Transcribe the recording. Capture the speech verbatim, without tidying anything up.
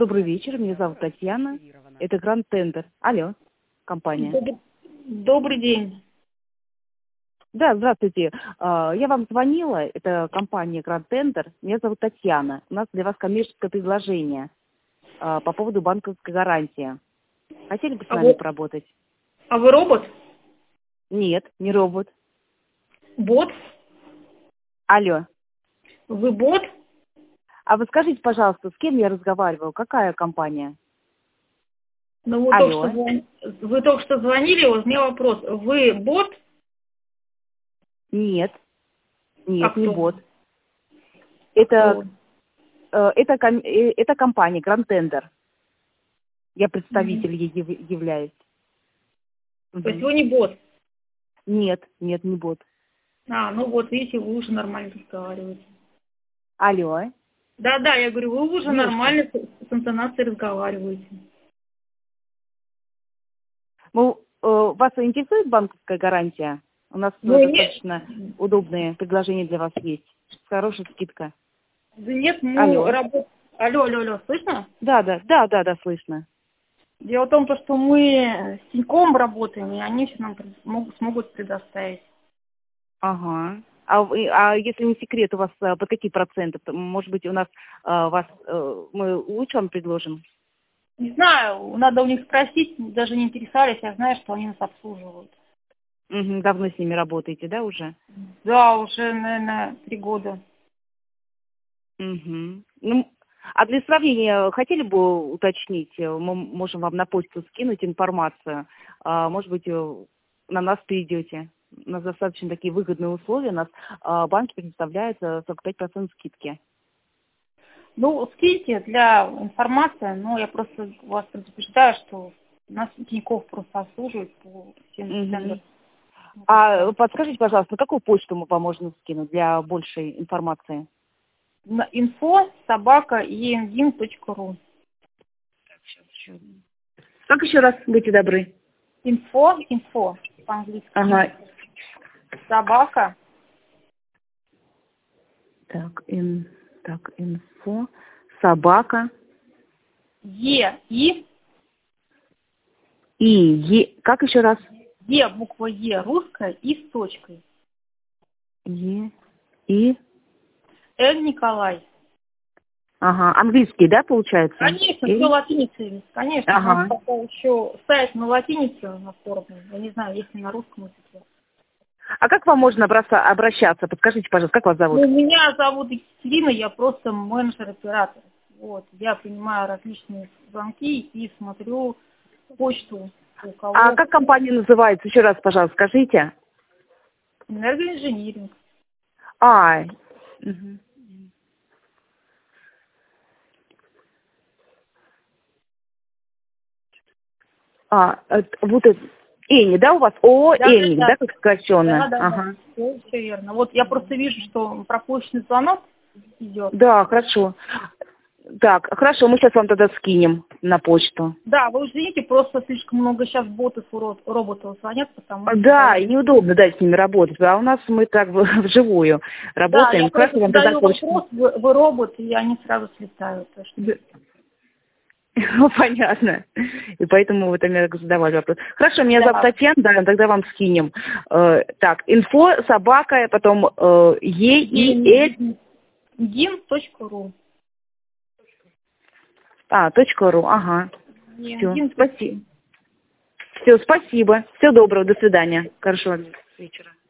Добрый вечер, меня зовут Татьяна. Это Гранд Тендер. Алло, компания. Добрый, добрый день. Да, здравствуйте. А, Я вам звонила, это компания Гранд Тендер. Меня зовут Татьяна. У нас для вас коммерческое предложение а, по поводу банковской гарантии. Хотели бы с А нами вы, поработать? а вы робот? Нет, не робот. Бот? Алло. Вы бот? А вы скажите, пожалуйста, с кем я разговариваю? Какая компания? Ну, вы только, что, Алло. звон- вы только что звонили, вот у меня вопрос. Вы бот? Нет, А нет, не кто? бот. А Это, кто? э, это, ком- э, это компания Гранд Тендер. Я Мгм. представитель ей яв- являюсь. То есть Мгм. вы не бот? Нет, нет, не бот. А, ну вот, видите, вы уже нормально разговариваете. Алло, Да-да, я говорю, вы уже девушка. нормально с, с интонацией разговариваете. Ну, э, вас интересует банковская гарантия? У нас э, Ну, нет, достаточно удобные предложения для вас есть. С хорошей скидкой. да нет, мы Алло. работаем... Алло, алло, алло, слышно? Да, да, да, да, да, слышно. Дело в том, то, что мы с Тинькоффом работаем, и они все нам пред- смогут, смогут предоставить. Ага. А, вы- а если не секрет, у вас э, под какие проценты? То, может быть, у нас э, вас э, мы лучше вам предложим? Не знаю, надо у них спросить, даже не интересовались, я знаю, что они нас обслуживают. Мгм, давно с ними работаете, да, уже? Да, уже, наверное, три года. Мгм. Ну, а для сравнения хотели бы уточнить, э, мы можем вам на почту скинуть информацию, а, может быть, э, на нас перейдете. У нас достаточно такие выгодные условия, у нас а, банки предоставляют э, сорок пять процентов скидки. Ну, скиньте для информации, но я просто вас предупреждаю, что нас Тинькофф просто обслуживает по всем Мгм. тендерам. Вот и А всё. подскажите, пожалуйста, на какую почту мы вам можем скинуть для большей информации? На инфо собака емдин точка ру. Еще. Как еще раз, будьте добры? Инфо, инфо, по-английски. Ага. Собака, Так, ин, так, инфо, собака, Е, И, и, е, как еще раз? Е, буква Е, русская, И с точкой. Е, и, Н Николай. ага, английский, да, получается? Конечно, все И, латиницей. Конечно, у нас ага. пока еще сайт на латинице оформлен. Я не знаю, есть ли на русском языке. А как вам можно обраща- обращаться? Подскажите, пожалуйста, как вас зовут? Ну, меня зовут Екатерина, я просто менеджер-оператор. Вот, я принимаю различные звонки и смотрю почту у А кого как компания называется? Еще раз, пожалуйста, скажите. энергоинжиниринг. А, мгм. а это- вот это, Эни, да, у вас? ООО Да, да, Эни, да. да, как сокращенно? Да, да, да. Ага. Все, все верно. Вот я просто вижу, что пропущенный звонок идет. Да, хорошо. Так, хорошо, мы сейчас вам тогда скинем на почту. Да, вы извините, просто слишком много сейчас ботов, урод- роботов звонят, потому что Да, даже... и неудобно, да, с ними работать. А у нас мы так в- вживую Да, я работаем. Хорошо, просто вам тогда задаю почту. вопрос, вы, вы робот, и они сразу слетают. Так что... Да. Ну, понятно. И поэтому вы там так задавали вопрос. Хорошо, меня зовут Да. Татьяна, да, тогда вам скинем. Э, так, инфо, собака, потом э, Е, И, Л, гин точка ру. а, точка ру, ага. Все, гин точка ру. спасибо. Все, спасибо. Всего доброго, до свидания. Хорошего вечера.